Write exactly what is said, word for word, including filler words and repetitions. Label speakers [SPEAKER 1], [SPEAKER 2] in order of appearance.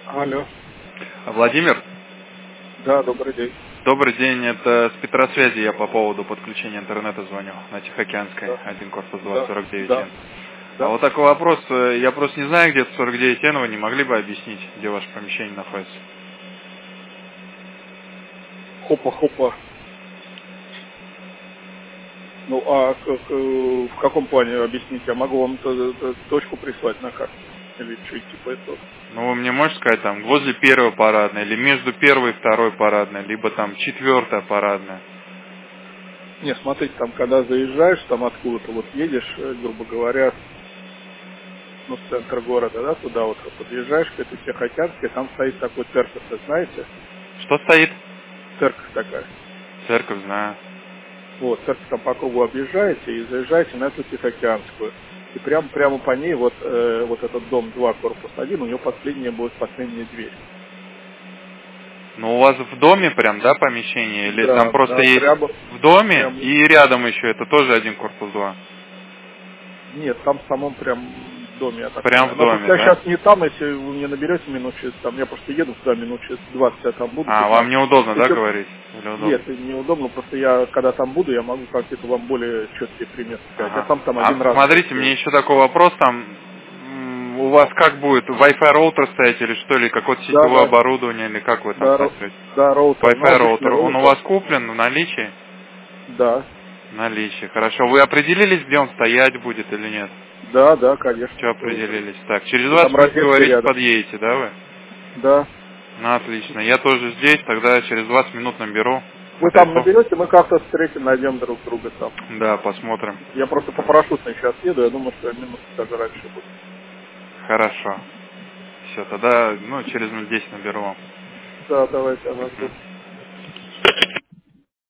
[SPEAKER 1] Алло.
[SPEAKER 2] Владимир?
[SPEAKER 1] Да, добрый день.
[SPEAKER 2] Добрый день, это с Петросвязи, я по поводу подключения интернета звоню на Тихоокеанской,
[SPEAKER 1] Да.
[SPEAKER 2] один корпус два,
[SPEAKER 1] Да.
[SPEAKER 2] сорок девять
[SPEAKER 1] Да.
[SPEAKER 2] Н.
[SPEAKER 1] Да.
[SPEAKER 2] А вот такой вопрос, я просто не знаю, где сорок девять Н, вы не могли бы объяснить, где ваше помещение находится?
[SPEAKER 1] Хопа-хопа. Ну, а как, э, в каком плане объяснить? Я могу вам т- т- точку прислать на карте? Или что-то типа этого?
[SPEAKER 2] Ну, вы мне можете сказать, там, возле первой парадной, или между первой и второй парадной, либо там четвертая парадная?
[SPEAKER 1] Не, смотрите, там, когда заезжаешь, там откуда-то вот едешь, э, грубо говоря, ну, с центра города, да, туда вот подъезжаешь к этой Тихоокеанской, там стоит такой церковь, вы знаете?
[SPEAKER 2] Что стоит?
[SPEAKER 1] Церковь такая.
[SPEAKER 2] Церковь, знаю.
[SPEAKER 1] Вот, церковь там по кругу объезжаете и заезжаете на эту Тихоокеанскую. И прямо, прямо по ней вот, э, вот этот дом два, корпус один, у него последняя будет последняя дверь.
[SPEAKER 2] Ну, у вас в доме прям, да, помещение? Или там
[SPEAKER 1] Да,
[SPEAKER 2] просто
[SPEAKER 1] да,
[SPEAKER 2] есть
[SPEAKER 1] прямо,
[SPEAKER 2] в доме
[SPEAKER 1] прямо.
[SPEAKER 2] и рядом еще, это тоже один корпус два?
[SPEAKER 1] Нет, там в самом прям доме, я так
[SPEAKER 2] Прям
[SPEAKER 1] понимаю.
[SPEAKER 2] в
[SPEAKER 1] Но просто
[SPEAKER 2] доме,
[SPEAKER 1] я
[SPEAKER 2] да?
[SPEAKER 1] сейчас не там, если вы мне наберете минут через, там, я просто еду туда минут через двадцать, я там буду,
[SPEAKER 2] А, вам
[SPEAKER 1] пятнадцать.
[SPEAKER 2] неудобно, да,
[SPEAKER 1] Если-
[SPEAKER 2] говорить? Или удобно?
[SPEAKER 1] Нет, это неудобно, просто я, когда там буду, я могу как-то вам более четкие приметы сказать. Я
[SPEAKER 2] Ага.
[SPEAKER 1] сам там один
[SPEAKER 2] А
[SPEAKER 1] раз был
[SPEAKER 2] смотрите,
[SPEAKER 1] всего.
[SPEAKER 2] мне еще такой вопрос, там, м, у вас как будет, Wi-Fi роутер стоять или что, или какое-то
[SPEAKER 1] Да,
[SPEAKER 2] сетевое
[SPEAKER 1] да,
[SPEAKER 2] оборудование, или как вы там
[SPEAKER 1] да, ро-
[SPEAKER 2] смотрите?
[SPEAKER 1] да, роутер, ну,
[SPEAKER 2] Wi-Fi
[SPEAKER 1] обычный
[SPEAKER 2] роутер, он у вас
[SPEAKER 1] роутер,
[SPEAKER 2] куплен в наличии?
[SPEAKER 1] да.
[SPEAKER 2] В наличии, хорошо. Вы определились, где он стоять будет или нет?
[SPEAKER 1] Да, да, конечно,
[SPEAKER 2] Что
[SPEAKER 1] все уже.
[SPEAKER 2] определились? Так, через
[SPEAKER 1] И там
[SPEAKER 2] двадцать минут,
[SPEAKER 1] розетки
[SPEAKER 2] говорите,
[SPEAKER 1] рядом.
[SPEAKER 2] подъедете, да, вы?
[SPEAKER 1] Да.
[SPEAKER 2] Ну, отлично. Я тоже здесь, тогда через двадцать минут наберу,
[SPEAKER 1] Вы там
[SPEAKER 2] потрясу.
[SPEAKER 1] наберете, мы как-то встретим, найдем друг друга там.
[SPEAKER 2] Да, посмотрим.
[SPEAKER 1] Я просто по парашютной сейчас еду, я думаю, что я минут даже раньше буду.
[SPEAKER 2] Хорошо. Все, тогда, ну, через минут десять наберу вам.
[SPEAKER 1] Да, давайте, ага, жду.
[SPEAKER 2] Мгм.